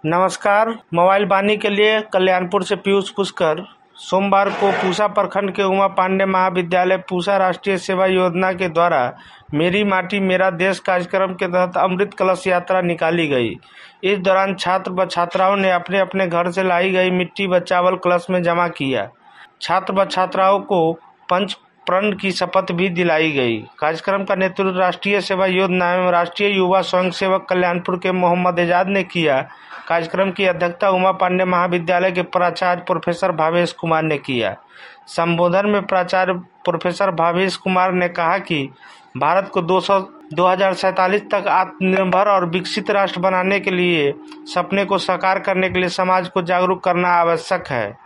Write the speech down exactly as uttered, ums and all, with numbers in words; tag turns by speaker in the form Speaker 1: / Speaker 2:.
Speaker 1: नमस्कार। मोबाइल वाणी के लिए कल्याणपुर से पीयूष पुष्कर। सोमवार को पूसा प्रखंड के उमा पांडे महाविद्यालय पूसा राष्ट्रीय सेवा योजना के द्वारा मेरी माटी मेरा देश कार्यक्रम के तहत अमृत कलश यात्रा निकाली गई। इस दौरान छात्र व छात्राओं ने अपने अपने घर से लाई गई मिट्टी व चावल कलश में जमा किया। छात्र व छात्राओं को पंच प्रण की शपथ भी दिलाई गई। कार्यक्रम का नेतृत्व राष्ट्रीय सेवा योजना एवं राष्ट्रीय युवा स्वयंसेवक कल्याणपुर के मोहम्मद एजाज ने किया। कार्यक्रम की अध्यक्षता उमा पांडे महाविद्यालय के प्राचार्य प्रोफेसर भावेश कुमार ने किया। संबोधन में प्राचार्य प्रोफेसर भावेश कुमार ने कहा कि भारत को दो हजार सैंतालीस तक आत्मनिर्भर और विकसित राष्ट्र बनाने के लिए सपने को साकार करने के लिए समाज को जागरूक करना आवश्यक है।